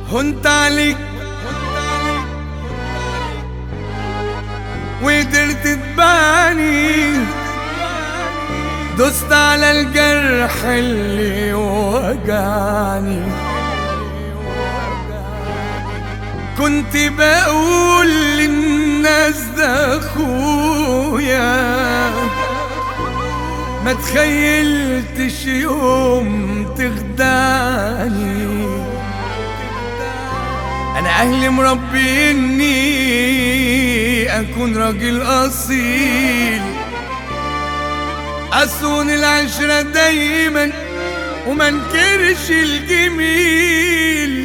هنت عليك وقدرت تباني، دوست على الجرح اللي وجعني. كنت بقول للناس ده اخويا، ما تخيلتش يوم تخدعني. انا اهلي مربيني اكون راجل اصيل، اصون العشرة دايما ومنكرش الجميل.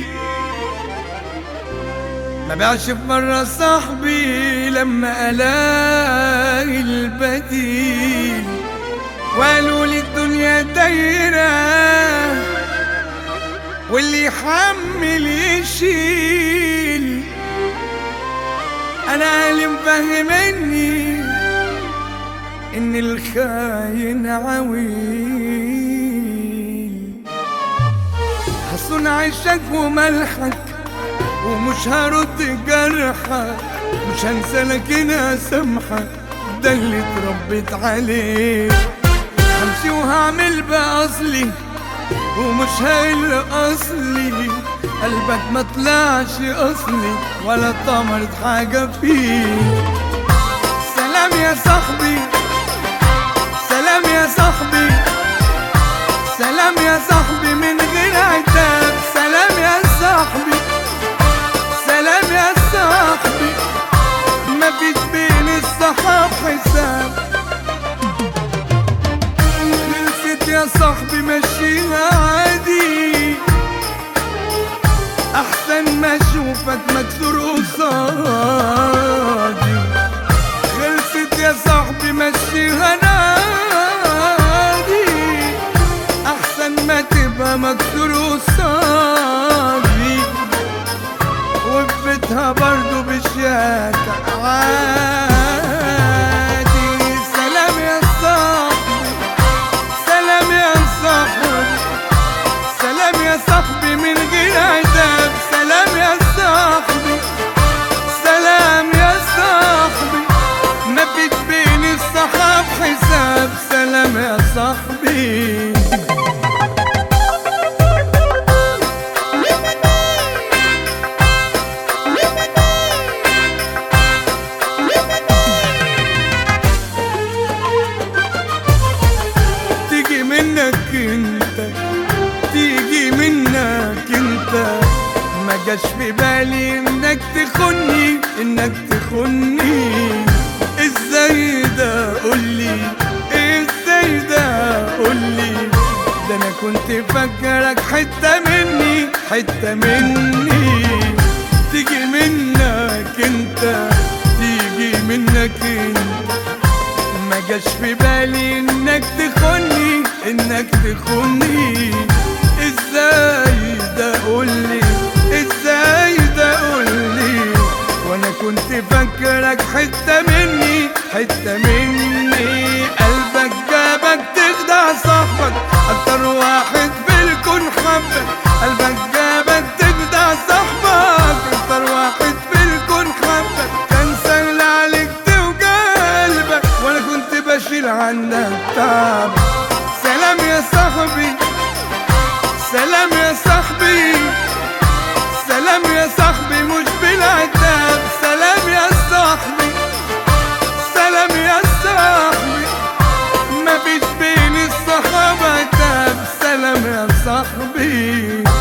ما بيعش في مرة صاحبي لما الاقي البديل، وقالوا لي الدنيا دايرة واللي يحمل يشيل. انا اهلي مفهمني ان الخاين عويل، هصون عيشك وملحك ومش هرد جرحك، مش هنسى لكن هسامحك، ده اللي اتربيت عليه. همشي وهعمل بأصلي ومش هقل أصلي، قلبك ما طلعش أصلي ولا طمرت حاجة فيه. سلام يا صاحبي، سلام يا صاحبي، سلام يا صاحبي من غير عتاب. سلام يا صاحبي، سلام يا صاحبي، مفيش بين الصحاب حساب. خلصت يا صاحبي مشيها عادي، احسن ما اشوفك مكسور قصادي. خلصت يا صاحبي مشيها عادي، احسن ما تبقى مكسور قصادي، وفي بيتها برضو بشياكة عادي. سلام يا صاحبي، سلام يا صاحبي، سلام يا صاحبي من غير عتاب. سلام يا صاحبي، سلام يا صاحبي، مفيش بين الصحاب حساب. سلام يا صاحبي. تيجي منك انت، تيجي منك انت، ما جاش في بالي انك تخني، انك تخني. ازاي ده قولي، ازاي ده قولي، ده انا كنت فاكرك حتة مني، حتة مني. تيجي منك انت، تيجي منك انت، ما جاش في بالي انك تخني، انك تخني. ازاي ده قولي، ازاي ده قولي، وانا كنت فاكرك حتة مني، حتة مني. قلبك جابك تخدع صاحبك، اكتر واحد في الكون حبك. قلبك جابك تخدع صاحبك، اكتر واحد في الكون حبك. كان سهل عليك توجع قلبك وانا كنت بشيل عنك تعب. سلام يا صاحبي، سلام يا صاحبي، سلام يا صاحبي مش بالعتاب. سلام يا صاحبي، سلام يا صاحبي، مفيش بين الصحاب عتاب. سلام يا صاحبي.